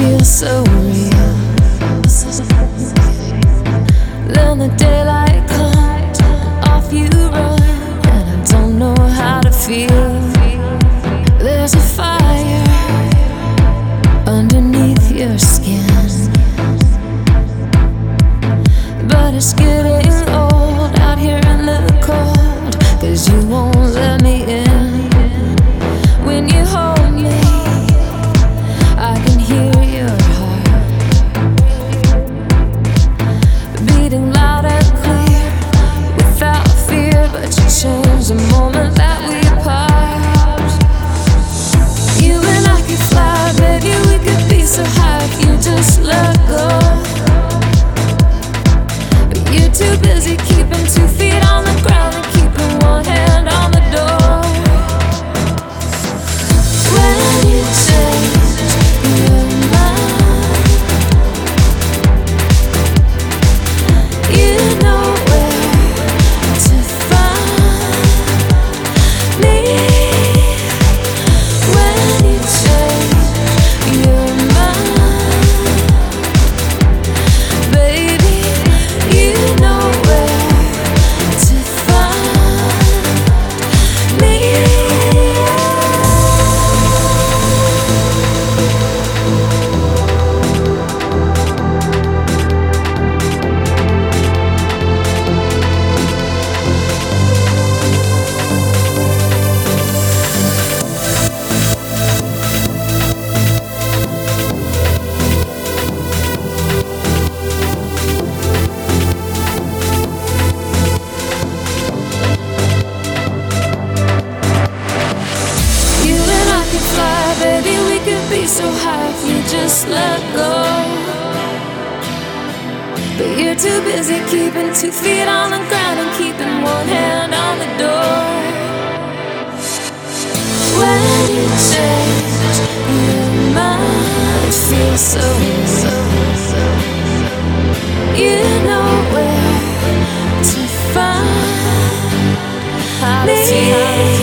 feels so real. Then the daylight comes and off you run, and I don't know how to feel. There's a fire underneath your skin, but it's getting old out here in the cold, 'cause you won't let me in. When you hold me, I can hear your heart beating loud and clear without fear, but you change the moment that we part. You and I could fly, baby, we could be so high if you just let go. But you're too busy keeping 2 feet on the ground and keeping one hand on the door. When you change your mind, you know where to find me. When you change your mind, baby, you know where to find me. You and I could fly, baby, we could be so high if you just let go. But you're too busy keeping 2 feet on the ground and keeping one hand on the door. When you change your mind, it feels so real. You know where to find me.